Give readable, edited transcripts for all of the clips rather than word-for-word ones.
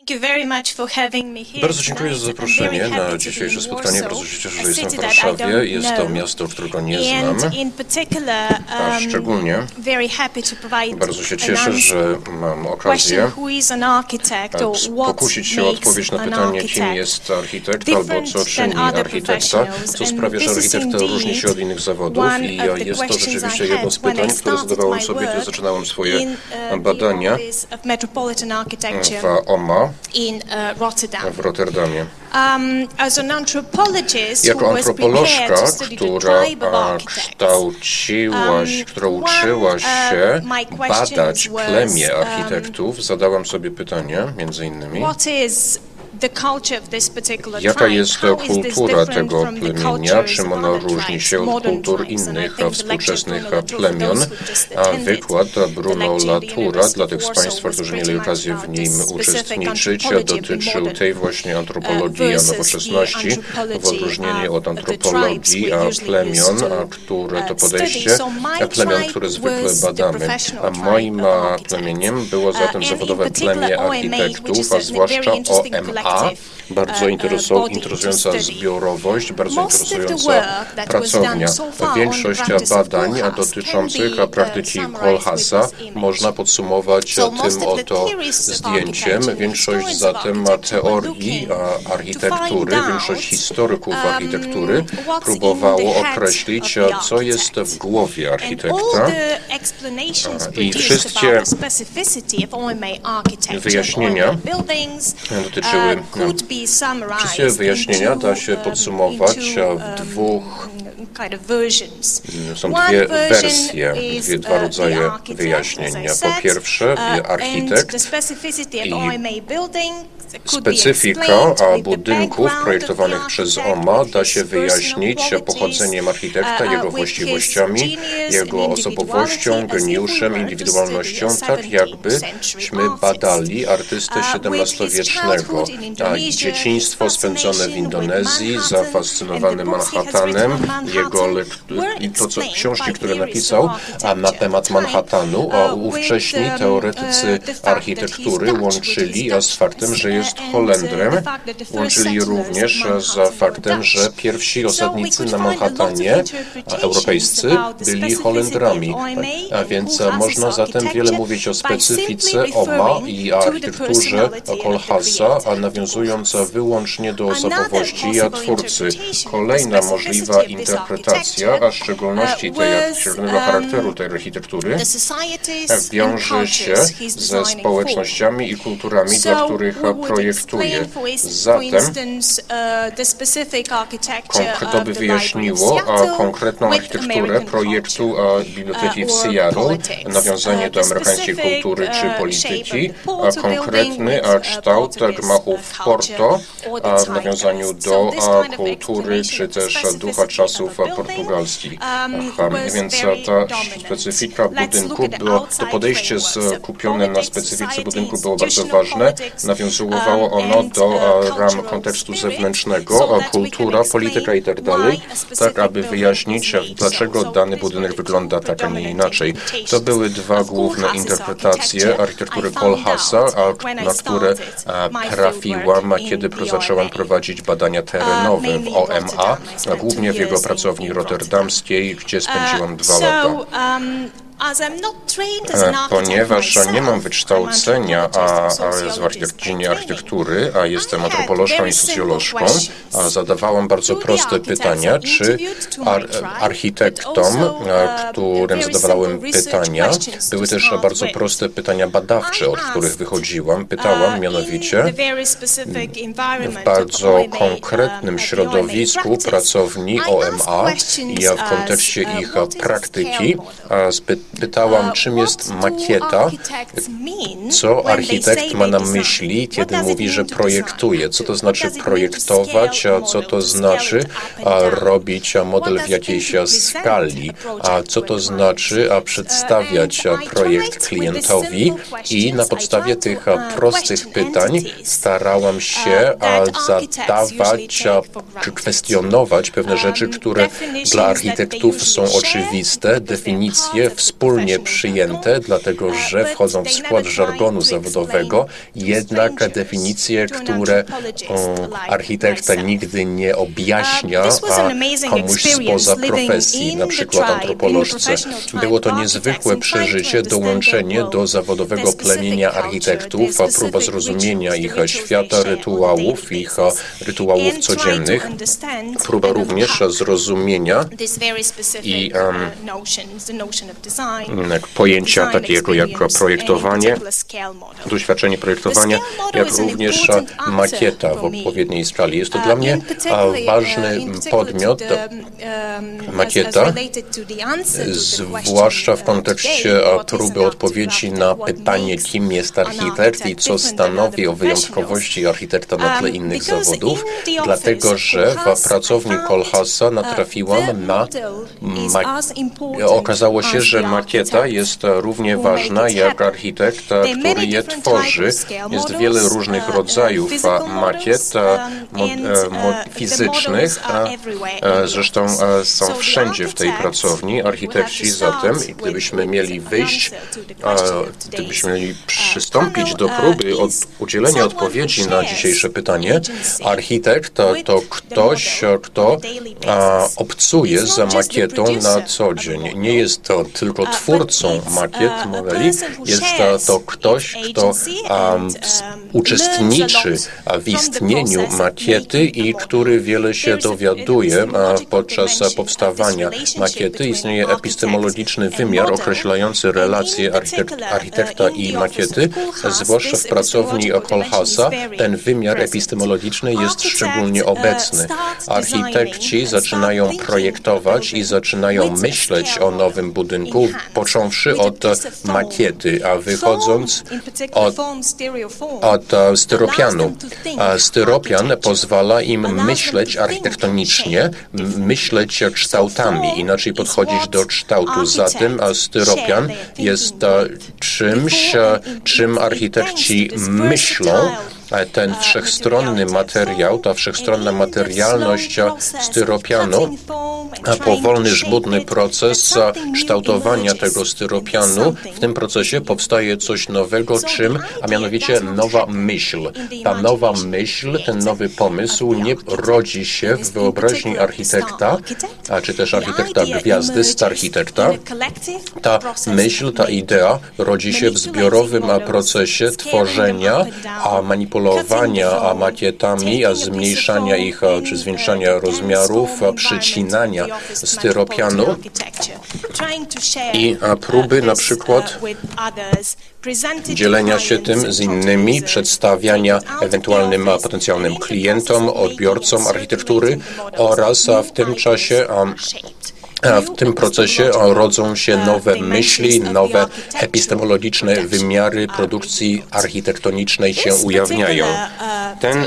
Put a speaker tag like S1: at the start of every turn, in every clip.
S1: Bardzo dziękuję za zaproszenie na dzisiejsze spotkanie. Bardzo się cieszę, że jestem w Warszawie. Jest to miasto, którego nie znam. A szczególnie bardzo się cieszę, że mam okazję pokusić się o odpowiedź na pytanie, kim jest architekt albo co czyni architekta, co sprawia, że architekta różni się od innych zawodów i jest to rzeczywiście jedno z pytań, które zadawałem sobie, kiedy zaczynałem swoje badania w OMA w Rotterdamie. Jako antropolożka, która uczyła się badać plemię architektów, zadałam sobie pytanie, między innymi, jaka jest kultura tego plemienia, czym ona różni się od kultur innych współczesnych plemion. A wykład Bruno Latoura dla tych z Państwa, którzy mieli okazję w nim uczestniczyć, dotyczył tej właśnie antropologii a nowoczesności, w odróżnieniu od antropologii plemion, które to podejście plemion, które zwykle badamy. A moim plemieniem było zatem zawodowe plemię architektów, a zwłaszcza OMA. Bardzo interesująca zbiorowość, bardzo interesująca pracownia. Większość badań dotyczących praktyki Kohlhaasa można podsumować tym oto zdjęciem. Większość zatem teorii architektury, większość historyków architektury próbowało określić, co jest w głowie architekta i wszystkie wyjaśnienia dotyczyły Wszystkie wyjaśnienia da się podsumować w dwóch. Są dwie wersje, dwa rodzaje wyjaśnienia. Po pierwsze, architekt i specyfika budynków projektowanych przez OMA da się wyjaśnić pochodzeniem architekta, jego właściwościami, jego osobowością, geniuszem, indywidualnością, tak jakbyśmy badali artystę XVII-wiecznego. Dzieciństwo spędzone w Indonezji, zafascynowany Manhattanem, książki, które napisał na temat Manhattanu, a ówcześni teoretycy architektury łączyli z faktem, że jest Holendrem. Łączyli również z faktem, że pierwsi osadnicy na Manhattanie, europejscy, byli Holendrami. A więc można zatem wiele mówić o specyfice OMA i architekturze Kohlhaasa, a nawiązując wyłącznie do osobowości twórcy. Kolejna możliwa interpretacja, a w szczególności tej szczególnego charakteru tej architektury, wiąże się ze społecznościami i kulturami, dla których projektuje. Zatem to by wyjaśniło konkretną architekturę projektu biblioteki w Seattle, nawiązanie do amerykańskiej kultury czy polityki, konkretny kształt gmachu w Porto, w nawiązaniu do kultury czy też ducha czasów portugalskich. Więc ta specyfika budynku, to podejście skupione na specyfice budynku było bardzo ważne. Nawiązywało ono do ram kontekstu zewnętrznego, kultura, polityka i tak dalej, tak aby wyjaśnić, dlaczego dany budynek wygląda tak, a nie inaczej. To były dwa główne interpretacje architektury Kohlhaasa, na które trafiłam, kiedy zaczęłam prowadzić badania terenowe w OMA, głównie w jego pracowni rotterdamskiej, gdzie spędziłam 2 lata. Ponieważ nie mam wykształcenia w dziedzinie architektury, a jestem antropolożką i socjolożką, zadawałam bardzo proste pytania, czy architektom, którym zadawałem pytania, były też bardzo proste pytania badawcze, od których wychodziłam. Pytałam mianowicie w bardzo konkretnym środowisku pracowni OMA i w kontekście ich praktyki pytałam, czym jest makieta, co architekt ma na myśli, kiedy mówi, że projektuje. Co to znaczy projektować, a co to znaczy robić model w jakiejś skali, a co to znaczy przedstawiać projekt klientowi i na podstawie tych prostych pytań starałam się zadawać czy kwestionować pewne rzeczy, które dla architektów są oczywiste, definicje, wspólnie przyjęte, dlatego że wchodzą w skład żargonu zawodowego, jednak definicje, które architekta nigdy nie objaśnia komuś spoza profesji, na przykład antropolożce. Było to niezwykłe przeżycie, dołączenie do zawodowego plemienia architektów, a próba zrozumienia ich świata, ich rytuałów codziennych, próba również zrozumienia i pojęcia takiego jak projektowanie, doświadczenie projektowania, jak również makieta w odpowiedniej skali. Jest to dla mnie ważny podmiot, makieta, zwłaszcza w kontekście próby odpowiedzi na pytanie, kim jest architekt i co stanowi o wyjątkowości architekta na tle innych zawodów, dlatego że w pracowni Kohlhaasa natrafiłam na okazało się, że makieta jest równie ważna jak architekt, który je tworzy. Jest wiele różnych rodzajów makiet fizycznych, zresztą są wszędzie w tej pracowni. Architekci zatem, gdybyśmy mieli przystąpić do próby udzielenia odpowiedzi na dzisiejsze pytanie, architekt to ktoś, kto obcuje za makietą na co dzień. Nie jest to tylko twórcą makiet, modeli, jest to ktoś, kto uczestniczy w istnieniu makiety i który wiele się dowiaduje podczas powstawania makiety. Istnieje epistemologiczny wymiar określający relacje architekta i makiety, zwłaszcza w pracowni Kohlhaasa. Ten wymiar epistemologiczny jest szczególnie obecny. Architekci zaczynają projektować i zaczynają myśleć o nowym budynku, począwszy od makiety, a wychodząc od styropianu. Styropian pozwala im myśleć architektonicznie, myśleć kształtami, inaczej podchodzić do kształtu. Zatem styropian jest czymś, czym architekci myślą. Ten wszechstronny materiał, ta wszechstronna materialność styropianu, powolny, żmudny proces kształtowania tego styropianu. W tym procesie powstaje coś nowego, a mianowicie nowa myśl. Ta nowa myśl, ten nowy pomysł nie rodzi się w wyobraźni architekta, czy też architekta gwiazdy, starchitekta. Ta myśl, ta idea rodzi się w zbiorowym procesie tworzenia, manipulowania makietami, zmniejszania ich, czy zwiększania rozmiarów, przycinania styropianu i próby na przykład dzielenia się tym z innymi, przedstawiania ewentualnym potencjalnym klientom, odbiorcom architektury oraz w tym procesie rodzą się nowe myśli, nowe epistemologiczne wymiary produkcji architektonicznej się ujawniają. Ten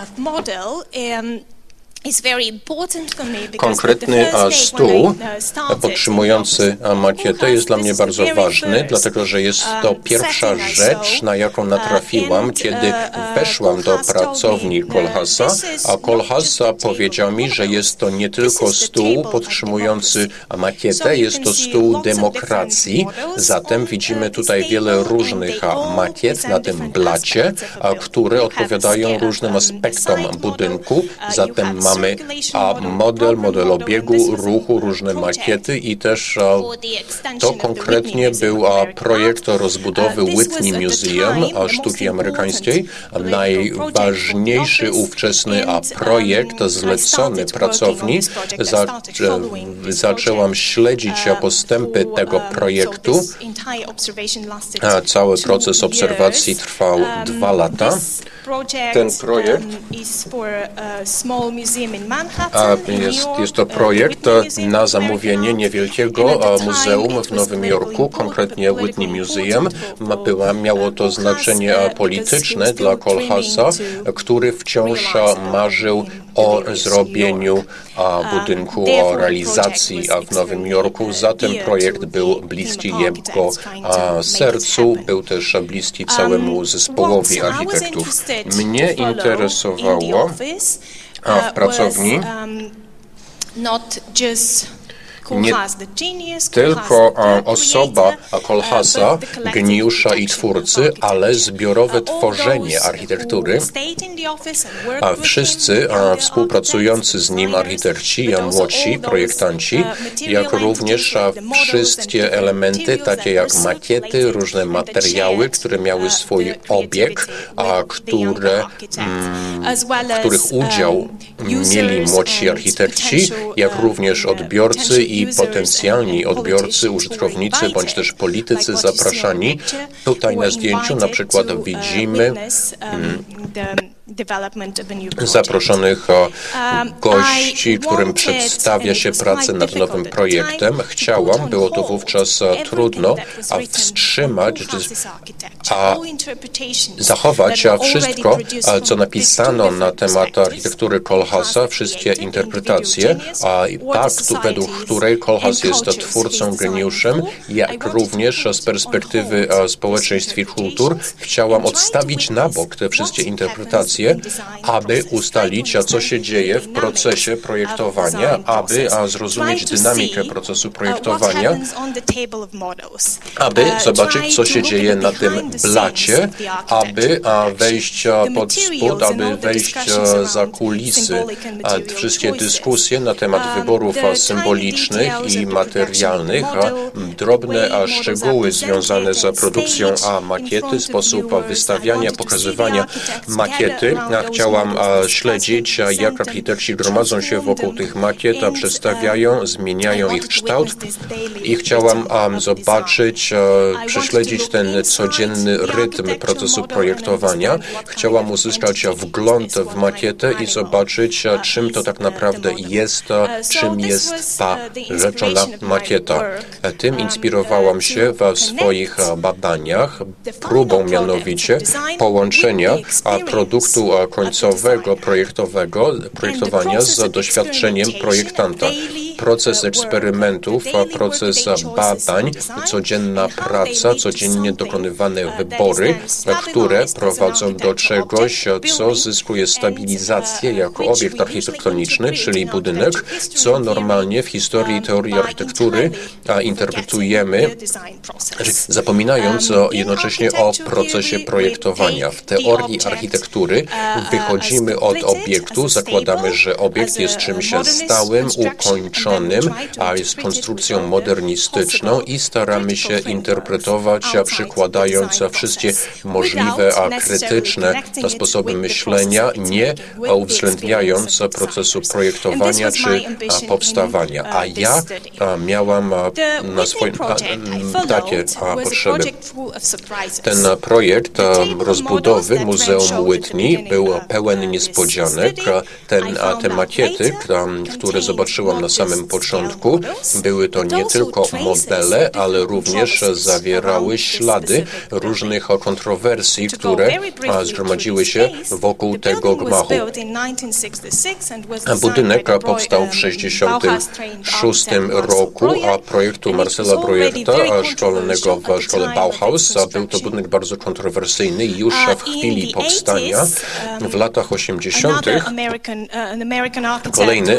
S1: konkretny stół podtrzymujący makietę jest dla mnie bardzo ważny, dlatego że jest to pierwsza rzecz, na jaką natrafiłam, kiedy weszłam do pracowni Kohlhaasa, a Kohlhaasa powiedział mi, że jest to nie tylko stół podtrzymujący makietę, jest to stół demokracji. Zatem widzimy tutaj wiele różnych makiet na tym blacie, które odpowiadają różnym aspektom budynku. Zatem mamy model obiegu, ruchu, różne makiety i też to konkretnie był projekt rozbudowy Whitney Museum sztuki amerykańskiej. Najważniejszy ówczesny projekt zlecony pracowni. Zaczęłam śledzić postępy tego projektu. Cały proces obserwacji trwał 2 lata. Ten projekt jest to projekt na zamówienie niewielkiego muzeum w Nowym Jorku, konkretnie Whitney Museum. Miało to znaczenie polityczne dla Kohlhaasa, który wciąż marzył o zrobieniu budynku, o realizacji w Nowym Jorku. Zatem projekt był bliski jego sercu, był też bliski całemu zespołowi architektów. Mnie interesowało w pracowni nie tylko osoba Kohlhaasa, geniusza i twórcy, ale zbiorowe tworzenie architektury. A wszyscy współpracujący z nim architekci, młodsi projektanci, jak również wszystkie elementy, takie jak makiety, różne materiały, które miały swój obieg, w których udział mieli młodsi architekci, jak również odbiorcy i potencjalni odbiorcy, użytkownicy, bądź też politycy zapraszani. Tutaj na zdjęciu na przykład widzimy zaproszonych gości, którym przedstawia się pracę nad nowym projektem. Było to wówczas trudno, wstrzymać, zachować wszystko, co napisano na temat architektury Kohlhaasa, wszystkie interpretacje, według której Kohlhaas jest twórcą, geniuszem, jak również z perspektywy społeczeństw i kultur. Chciałam odstawić na bok te wszystkie interpretacje, aby ustalić, co się dzieje w procesie projektowania, aby zrozumieć dynamikę procesu projektowania, aby zobaczyć, co się dzieje na tym blacie, aby wejść pod spód, aby wejść za kulisy. Wszystkie dyskusje na temat wyborów symbolicznych i materialnych, drobne szczegóły związane z produkcją makiety, sposób wystawiania, pokazywania makiety. Chciałam śledzić, jak architekci gromadzą się wokół tych makiet, przedstawiają, zmieniają ich kształt i chciałam zobaczyć, prześledzić ten codzienny rytm procesu projektowania. Chciałam uzyskać wgląd w makietę i zobaczyć, czym to tak naprawdę jest, czym jest ta rzeczona makieta. Tym inspirowałam się w swoich badaniach, próbą mianowicie połączenia produktu końcowego projektowania z doświadczeniem projektanta. Proces eksperymentów, proces badań, codzienna praca, codziennie dokonywane wybory, które prowadzą do czegoś, co zyskuje stabilizację jako obiekt architektoniczny, czyli budynek, co normalnie w historii teorii architektury interpretujemy, zapominając jednocześnie o procesie projektowania. W teorii architektury wychodzimy od obiektu, zakładamy, że obiekt jest czymś stałym, ukończonym, a jest konstrukcją modernistyczną i staramy się interpretować, przykładając wszystkie możliwe, krytyczne sposoby myślenia, nie uwzględniając procesu projektowania czy powstawania. A ja miałam na swoim takie potrzeby. Ten projekt rozbudowy Muzeum Whitney był pełen niespodzianek. Te makiety, które zobaczyłam na samym początku, były to nie tylko modele, ale również zawierały ślady różnych kontrowersji, które zgromadziły się wokół tego gmachu. Budynek powstał w 1966 roku, a projektu Marcela Breuerta, szkolonego w szkole Bauhaus. Był to budynek bardzo kontrowersyjny już w chwili powstania. W latach 80. kolejny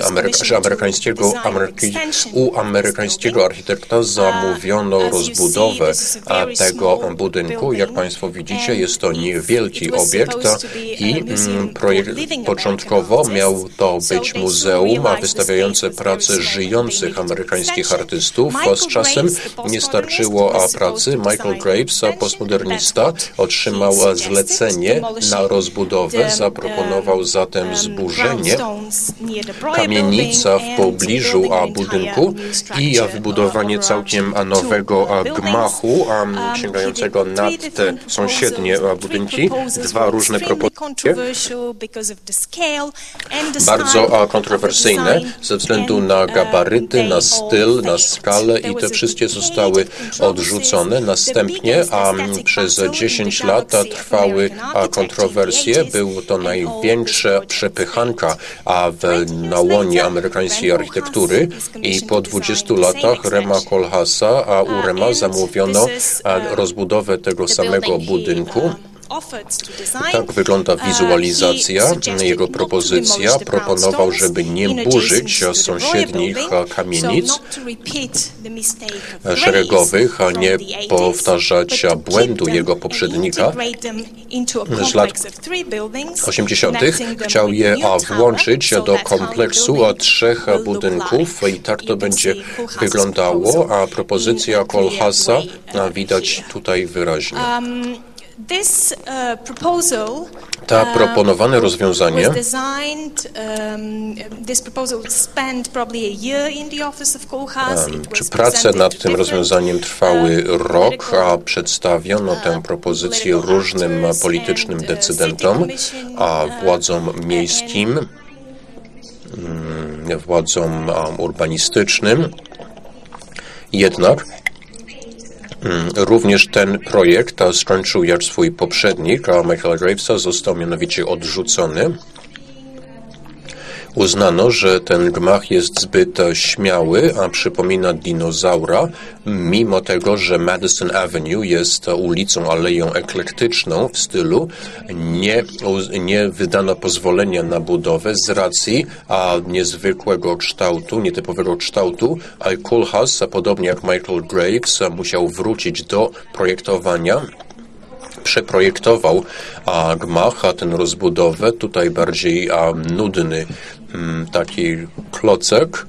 S1: amerykańskiego architekta zamówiono rozbudowę tego budynku. Jak Państwo widzicie, jest to niewielki obiekt i początkowo miał to być muzeum wystawiające prace żyjących amerykańskich artystów. Z czasem nie starczyło pracy. Michael Graves, postmodernista, otrzymał zlecenie na rozbudowę. Zaproponował zatem zburzenie kamienica w pobliżu budynku i wybudowanie całkiem nowego gmachu, sięgającego nad te sąsiednie budynki. Dwa różne propozycje, bardzo kontrowersyjne ze względu na gabaryty, na styl, na skalę i te wszystkie zostały odrzucone. Następnie przez 10 lat trwały kontrowersje. Był to największa przepychanka na łonie amerykańskiej architektury i po 20 latach Rema Kohlhaasa, u Rema zamówiono rozbudowę tego samego budynku. Tak wygląda wizualizacja, jego propozycja. Proponował, żeby nie burzyć sąsiednich kamienic szeregowych, a nie powtarzać błędu jego poprzednika z lat 80. Chciał je włączyć do kompleksu 3 budynków i tak to będzie wyglądało, a propozycja Kohlhaasa widać tutaj wyraźnie. To proponowane rozwiązanie czy prace nad tym rozwiązaniem trwały rok, a przedstawiono tę propozycję różnym politycznym decydentom, a władzom miejskim, władzom urbanistycznym. Jednak również ten projekt skończył jak swój poprzednik, Michaela Gravesa, został mianowicie odrzucony. Uznano, że ten gmach jest zbyt śmiały, a przypomina dinozaura, mimo tego, że Madison Avenue jest ulicą, aleją eklektyczną w stylu. Nie wydano pozwolenia na budowę z racji niezwykłego kształtu, nietypowego kształtu, a Kohlhaas, podobnie jak Michael Graves, musiał wrócić do projektowania. Przeprojektował gmach, ten rozbudowę, tutaj bardziej nudny taki klocek,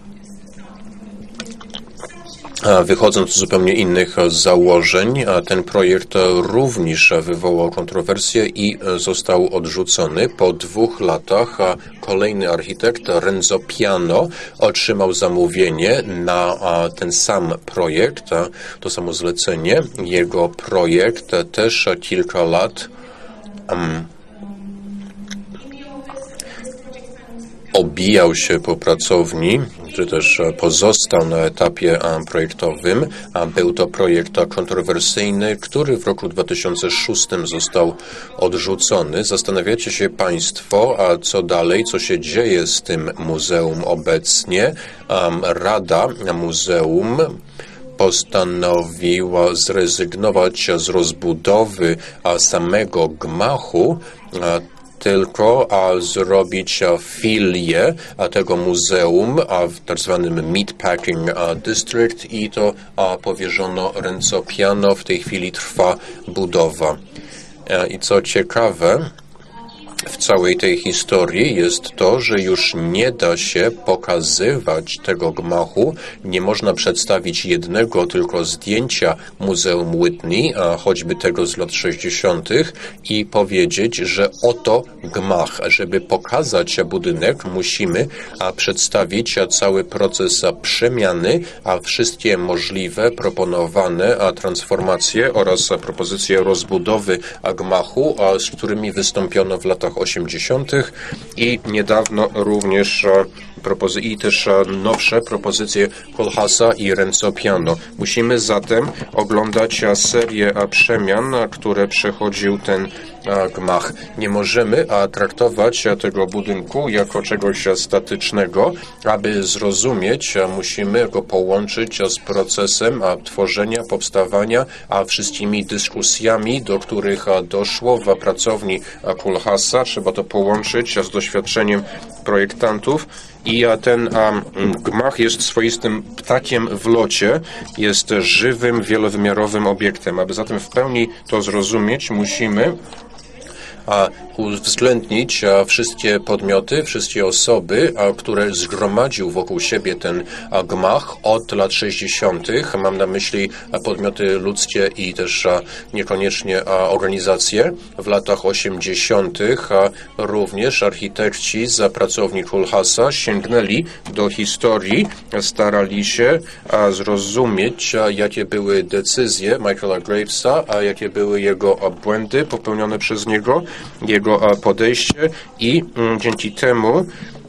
S1: wychodząc z zupełnie innych założeń. Ten projekt również wywołał kontrowersję i został odrzucony. Po 2 latach kolejny architekt, Renzo Piano, otrzymał zamówienie na ten sam projekt, to samo zlecenie. Jego projekt też kilka lat obijał się po pracowni, czy też pozostał na etapie projektowym. Był to projekt kontrowersyjny, który w roku 2006 został odrzucony. Zastanawiacie się Państwo, co dalej, co się dzieje z tym muzeum obecnie. Rada Muzeum postanowiła zrezygnować z rozbudowy samego gmachu, tylko zrobić filię tego muzeum w tak zwanym Meatpacking District i to powierzono Renzo Piano. W tej chwili trwa budowa. I co ciekawe, w całej tej historii jest to, że już nie da się pokazywać tego gmachu, nie można przedstawić jednego tylko zdjęcia Muzeum Whitney, choćby tego z lat 60. i powiedzieć, że oto gmach. Żeby pokazać budynek, musimy przedstawić cały proces przemiany, a wszystkie możliwe proponowane transformacje oraz propozycje rozbudowy gmachu, z którymi wystąpiono w latach 80. i niedawno również i też nowsze propozycje Kohlhaasa i Renzo Piano. Musimy zatem oglądać serię przemian, które przechodził ten gmach. Nie możemy traktować tego budynku jako czegoś statycznego. Aby zrozumieć, musimy go połączyć z procesem tworzenia, powstawania, wszystkimi dyskusjami, do których doszło w pracowni Kohlhaasa. Trzeba to połączyć z doświadczeniem projektantów. I ten gmach jest swoistym ptakiem w locie, jest żywym, wielowymiarowym obiektem. Aby zatem w pełni to zrozumieć, musimy uwzględnić wszystkie podmioty, wszystkie osoby, które zgromadził wokół siebie ten gmach od lat 60. Mam na myśli podmioty ludzkie i też niekoniecznie organizacje. W latach 80. również architekci z pracowni Kohlhaasa sięgnęli do historii, starali się zrozumieć, jakie były decyzje Michaela Gravesa, a jakie były jego błędy popełnione przez niego, jego podejście i dzięki temu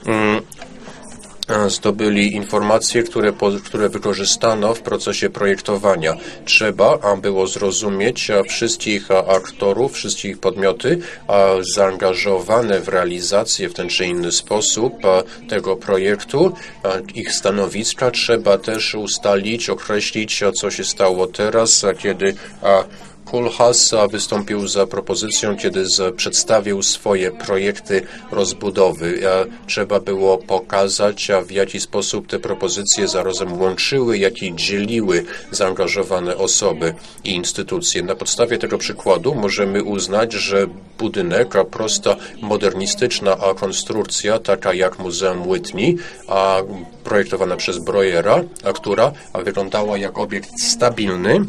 S1: zdobyli informacje, które wykorzystano w procesie projektowania. Trzeba było zrozumieć wszystkich aktorów, wszystkich podmioty zaangażowane w realizację w ten czy inny sposób tego projektu, ich stanowiska. Trzeba też ustalić, określić, co się stało teraz, kiedy Koolhaas wystąpił z propozycją, kiedy przedstawił swoje projekty rozbudowy. Trzeba było pokazać, w jaki sposób te propozycje zarazem łączyły, jak i dzieliły zaangażowane osoby i instytucje. Na podstawie tego przykładu możemy uznać, że budynek, prosta, modernistyczna konstrukcja, taka jak Muzeum Whitney, projektowana przez Breuera, która wyglądała jak obiekt stabilny,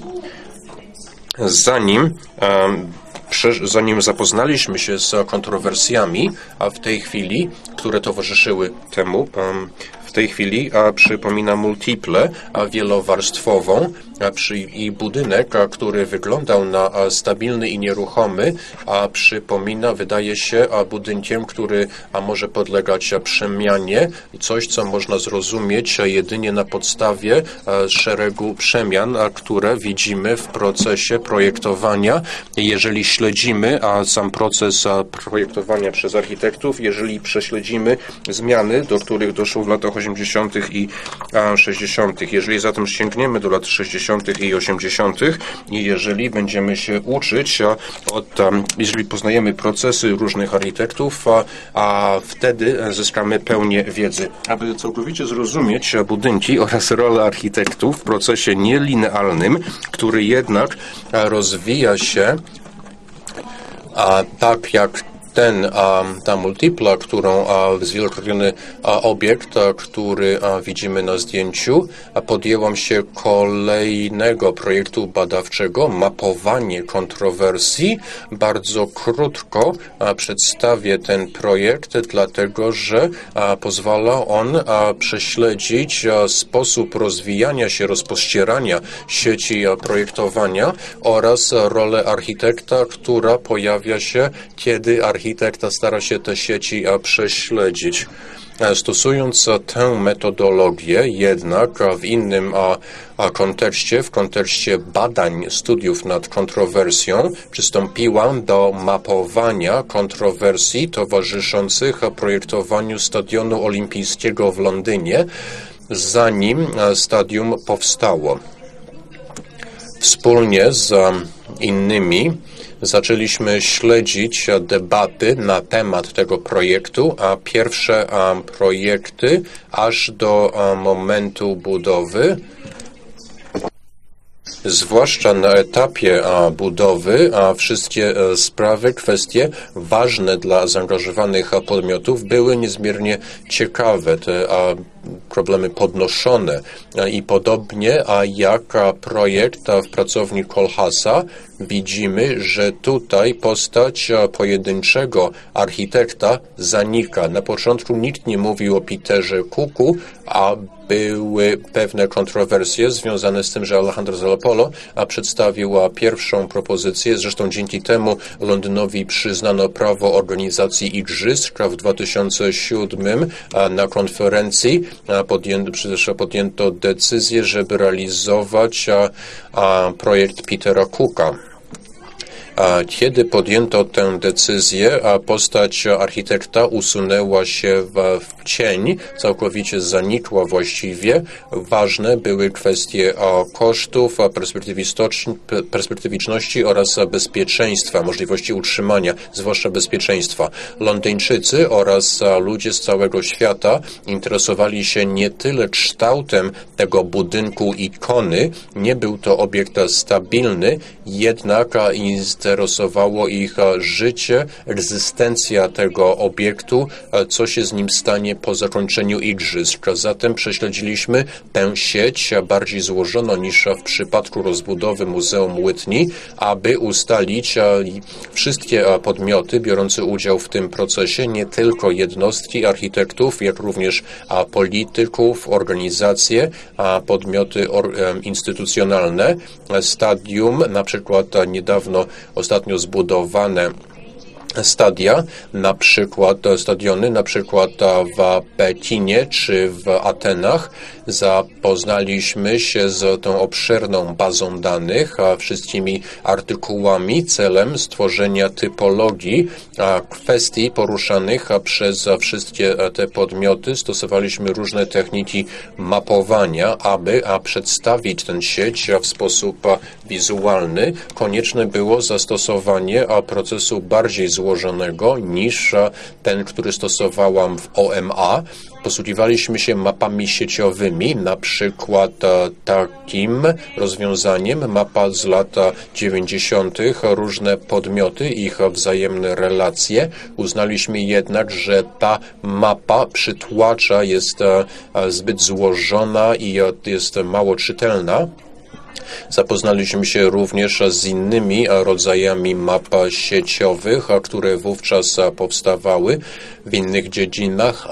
S1: zanim zapoznaliśmy się z kontrowersjami, w tej chwili, które towarzyszyły temu, w tej chwili przypomina multiple, wielowarstwową i budynek, który wyglądał na stabilny i nieruchomy, wydaje się budynkiem, który może podlegać przemianie, coś, co można zrozumieć jedynie na podstawie szeregu przemian, które widzimy w procesie projektowania. Jeżeli śledzimy sam proces projektowania przez architektów, jeżeli prześledzimy zmiany, do których doszło w latach 80. i 60. Jeżeli zatem sięgniemy do lat 60. i 80. i jeżeli będziemy się uczyć, jeżeli poznajemy procesy różnych architektów, wtedy zyskamy pełnię wiedzy. Aby całkowicie zrozumieć budynki oraz rolę architektów w procesie nielinearnym, który jednak rozwija się tak jak ta multipla, którą zwielokrotniony obiekt, który widzimy na zdjęciu, podjęłam się kolejnego projektu badawczego, mapowanie kontrowersji. Bardzo krótko przedstawię ten projekt, dlatego że pozwala on prześledzić sposób rozwijania się, rozpościerania sieci projektowania oraz rolę architekta, która pojawia się, kiedy architekta stara się te sieci prześledzić. Stosując tę metodologię jednak w innym kontekście, w kontekście badań, studiów nad kontrowersją, przystąpiłam do mapowania kontrowersji towarzyszących projektowaniu Stadionu Olimpijskiego w Londynie, zanim stadium powstało. Wspólnie z innymi zaczęliśmy śledzić debaty na temat tego projektu, a pierwsze projekty aż do momentu budowy, zwłaszcza na etapie budowy, wszystkie sprawy, kwestie ważne dla zaangażowanych podmiotów były niezmiernie ciekawe. Te problemy podnoszone i podobnie jak projekt w pracowni Koolhaasa widzimy, że tutaj postać pojedynczego architekta zanika. Na początku nikt nie mówił o Peterze Cooku, a były pewne kontrowersje związane z tym, że Alejandro Zalopolo przedstawił pierwszą propozycję. Zresztą dzięki temu Londynowi przyznano prawo organizacji igrzysk w 2007 na konferencji. Podjęto decyzję, żeby realizować projekt Petera Cooka. Kiedy podjęto tę decyzję, postać architekta usunęła się w cień, całkowicie zanikła właściwie. Ważne były kwestie kosztów, perspektywiczności oraz bezpieczeństwa, możliwości utrzymania, zwłaszcza bezpieczeństwa. Londyńczycy oraz ludzie z całego świata interesowali się nie tyle kształtem tego budynku ikony, nie był to obiekt stabilny, jednak interesowało ich życie, egzystencja tego obiektu, co się z nim stanie po zakończeniu igrzysk. Zatem prześledziliśmy tę sieć bardziej złożoną niż w przypadku rozbudowy Muzeum Whitney, aby ustalić wszystkie podmioty biorące udział w tym procesie, nie tylko jednostki architektów, jak również polityków, organizacje, podmioty instytucjonalne. Stadium, na przykład ostatnio zbudowane stadiony, na przykład w Pekinie czy w Atenach. Zapoznaliśmy się z tą obszerną bazą danych, wszystkimi artykułami celem stworzenia typologii kwestii poruszanych przez wszystkie te podmioty. Stosowaliśmy różne techniki mapowania, aby przedstawić tę sieć w sposób wizualny. Konieczne było zastosowanie procesu bardziej złożonego niż ten, który stosowałam w OMA. Posługiwaliśmy się mapami sieciowymi, na przykład takim rozwiązaniem, mapa z lat 90., różne podmioty, ich wzajemne relacje. Uznaliśmy jednak, że ta mapa przytłacza, jest zbyt złożona i jest mało czytelna. Zapoznaliśmy się również z innymi rodzajami map sieciowych, które wówczas powstawały w innych dziedzinach.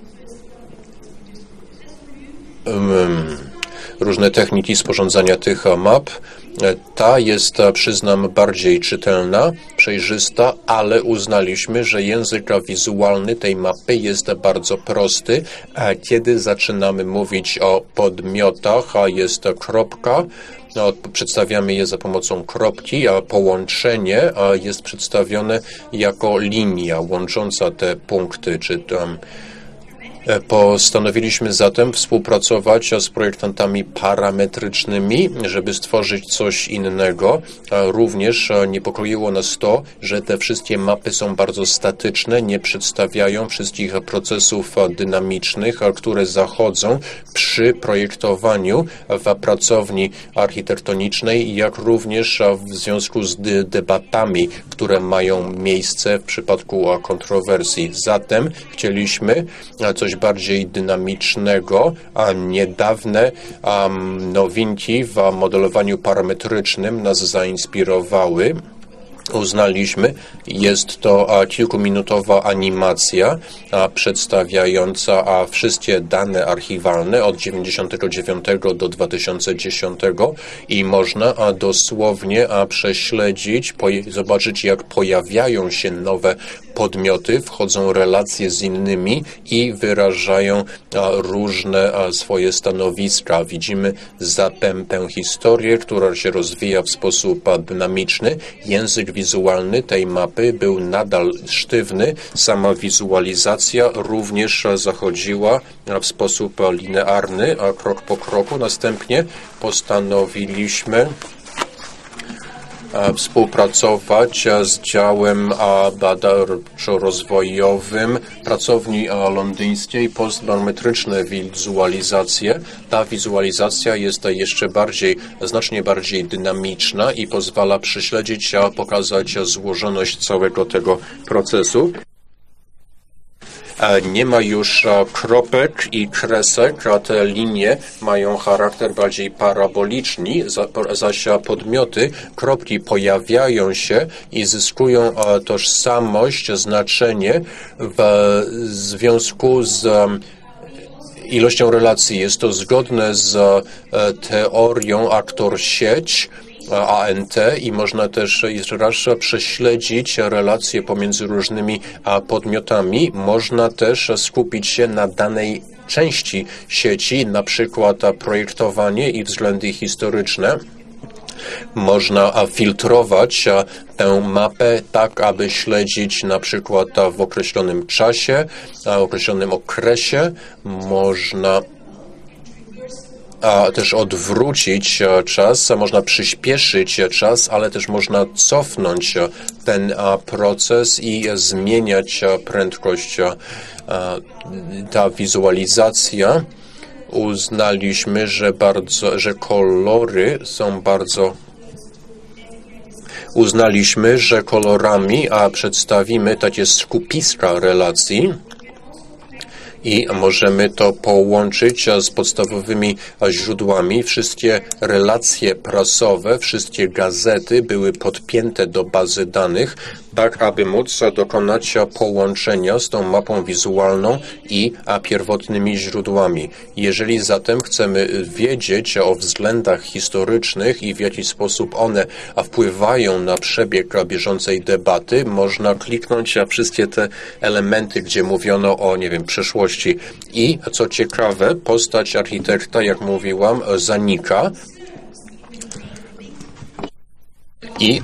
S1: Różne techniki sporządzania tych map. Ta jest, przyznam, bardziej czytelna, przejrzysta, ale uznaliśmy, że język wizualny tej mapy jest bardzo prosty. Kiedy zaczynamy mówić o podmiotach, jest kropka, przedstawiamy je za pomocą kropki, a połączenie jest przedstawione jako linia łącząca te punkty, czy tam. Postanowiliśmy zatem współpracować z projektantami parametrycznymi, żeby stworzyć coś innego. Również niepokoiło nas to, że te wszystkie mapy są bardzo statyczne, nie przedstawiają wszystkich procesów dynamicznych, które zachodzą przy projektowaniu w pracowni architektonicznej, jak również w związku z debatami, które mają miejsce w przypadku kontrowersji. Zatem chcieliśmy coś bardziej dynamicznego, a niedawne nowinki w modelowaniu parametrycznym nas zainspirowały. Uznaliśmy, jest to kilkuminutowa animacja przedstawiająca wszystkie dane archiwalne od 1999 do 2010 i można dosłownie prześledzić, zobaczyć, jak pojawiają się nowe podmioty, wchodzą relacje z innymi i wyrażają różne swoje stanowiska. Widzimy zatem tę historię, która się rozwija w sposób dynamiczny. Język wizualny tej mapy był nadal sztywny. Sama wizualizacja również zachodziła w sposób linearny, krok po kroku. Następnie postanowiliśmy współpracować z działem badawczo-rozwojowym pracowni londyńskiej, postbarometryczne wizualizacje. Ta wizualizacja jest jeszcze znacznie bardziej dynamiczna i pozwala prześledzić, pokazać złożoność całego tego procesu. Nie ma już kropek i kresek, a te linie mają charakter bardziej paraboliczny, zaś podmioty, kropki pojawiają się i zyskują tożsamość, znaczenie w związku z ilością relacji. Jest to zgodne z teorią aktor-sieć, ANT, i można też jeszcze raz prześledzić relacje pomiędzy różnymi podmiotami. Można też skupić się na danej części sieci, na przykład projektowanie i względy historyczne. Można filtrować tę mapę tak, aby śledzić na przykład w określonym czasie, w określonym okresie. Można też odwrócić czas, można przyspieszyć czas, ale też można cofnąć ten proces i zmieniać prędkość. Ta wizualizacja, uznaliśmy, że kolory są uznaliśmy, że kolorami przedstawimy takie skupiska relacji i możemy to połączyć z podstawowymi źródłami. Wszystkie relacje prasowe, wszystkie gazety były podpięte do bazy danych, tak aby móc dokonać połączenia z tą mapą wizualną i pierwotnymi źródłami. Jeżeli zatem chcemy wiedzieć o względach historycznych i w jaki sposób one wpływają na przebieg bieżącej debaty, można kliknąć na wszystkie te elementy, gdzie mówiono o, nie wiem, przeszłości. I co ciekawe, postać architekta, jak mówiłam, zanika. I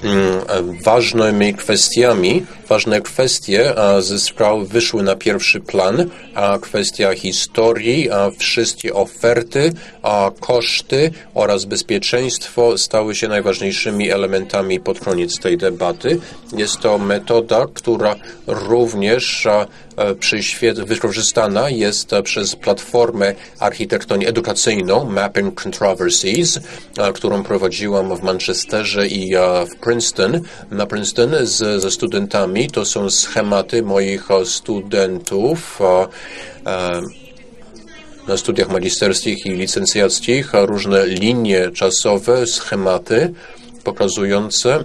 S1: ważne kwestie ze spraw wyszły na pierwszy plan, kwestia historii, wszystkie oferty, koszty oraz bezpieczeństwo stały się najważniejszymi elementami pod koniec tej debaty. Jest to metoda, która również wykorzystana jest przez platformę architektonię edukacyjną Mapping Controversies, którą prowadziłam w Manchesterze i w Princeton. Na Princeton ze studentami to są schematy moich studentów na studiach magisterskich i licencjackich, różne linie czasowe, schematy pokazujące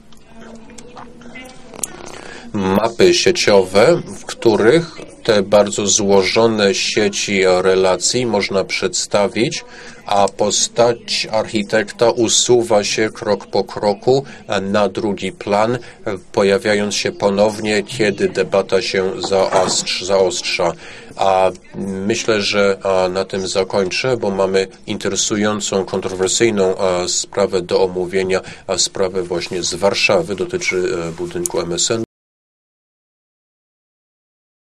S1: mapy sieciowe, w których te bardzo złożone sieci relacji można przedstawić, a postać architekta usuwa się krok po kroku na drugi plan, pojawiając się ponownie, kiedy debata się zaostrza. A myślę, że na tym zakończę, bo mamy interesującą, kontrowersyjną sprawę do omówienia, sprawę właśnie z Warszawy, dotyczy budynku MSN.